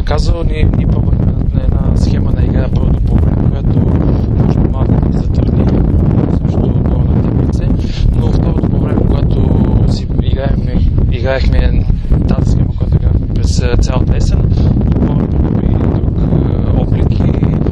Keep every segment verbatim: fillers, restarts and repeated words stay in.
казал, ние, ние пробвахме на една схема на игра първото по време, която може би малко да ни затрудни също отдолу на таблице, но второто по време, когато си играехме, играехме тази схема, която играехме през цялата есен, отново подобри друг облик и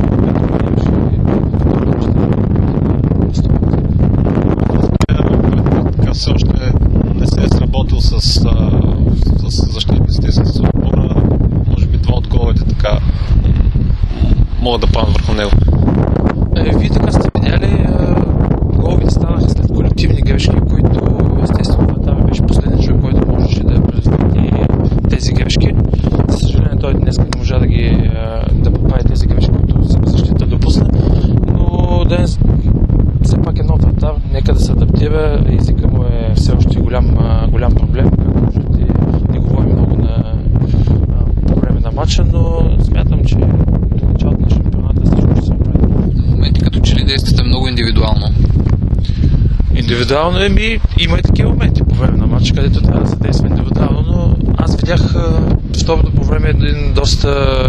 така все още не се е сработил с, с защитниците, с отбора. Може би два от головете така могат да паднат върху него. Е, вие така сте видяли, головите станаха след колективни грешки, които естествено Ватара беше последният човек, който можеше да предотврати тези грешки. За съжаление той днес не можа да ги да поправи тези грешки, които защита допусна, но днес все пак е нов Вратар, нека да се адаптира, езика му е все още голям, голям проблем, както виждате, не говорим много на, по време на матча, но смятам, че до началото на шампионата всичко ще се оправи. В моменти като че ли действате много индивидуално? Индивидуално еми, има и такива моменти по време на матча, където трябва да се действа индивидуално, но аз видях второто по време един доста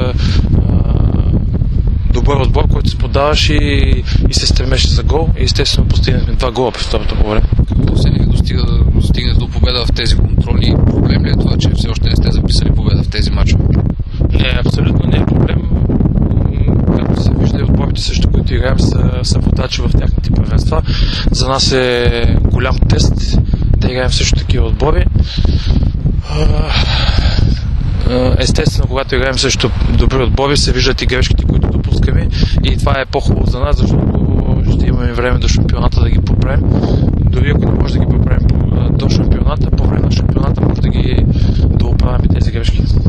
добър отбор, който се подаваше и, и се стремеше за гол. И естествено постигнахме два гола през второто по време. Какво се не достига да достигне до победа в тези контроли? Проблем ли е това, че все още не сте записали победа в тези мачове? Не, абсолютно не е проблем. Както се вижда, отборите също, които играем, са, са водачи в тяхните първенства. За нас е голям тест да играем също такива отбори. Естествено, когато играем също добри отбори, се виждат и грешките, които допускаме, и това е по-хубаво за нас, защото ще имаме време до шампионата да ги поправим. Дори ако не може да ги поправим до шампионата, по време на шампионата може да ги да оправим тези грешки.